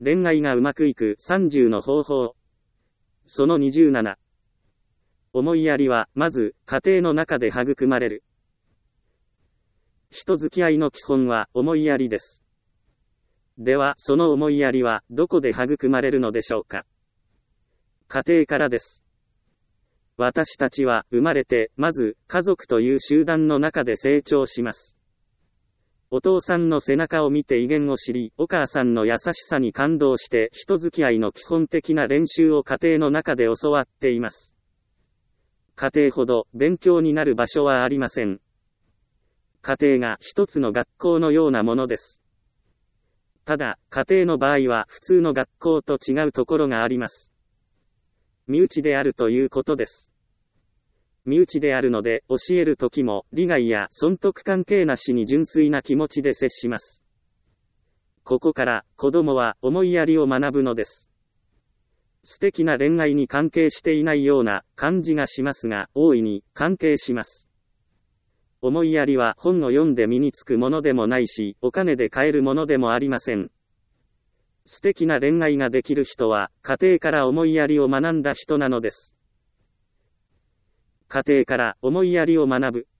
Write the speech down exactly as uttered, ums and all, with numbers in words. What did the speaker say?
恋愛がうまくいくさんじゅうの方法。そのにじゅうなな。思いやりは、まず、家庭の中で育まれる。人付き合いの基本は、思いやりです。では、その思いやりは、どこで育まれるのでしょうか。家庭からです。私たちは、生まれて、まず、家族という集団の中で成長します。お父さんの背中を見て威厳を知り、お母さんの優しさに感動して、人付き合いの基本的な練習を家庭の中で教わっています。家庭ほど勉強になる場所はありません。家庭が一つの学校のようなものです。ただ、家庭の場合は普通の学校と違うところがあります。身内であるということです。身内であるので、教えるときも、利害や損得関係なしに純粋な気持ちで接します。ここから、子供は思いやりを学ぶのです。素敵な恋愛に関係していないような感じがしますが、大いに関係します。思いやりは本を読んで身につくものでもないし、お金で買えるものでもありません。素敵な恋愛ができる人は、家庭から思いやりを学んだ人なのです。家庭から思いやりを学ぶ。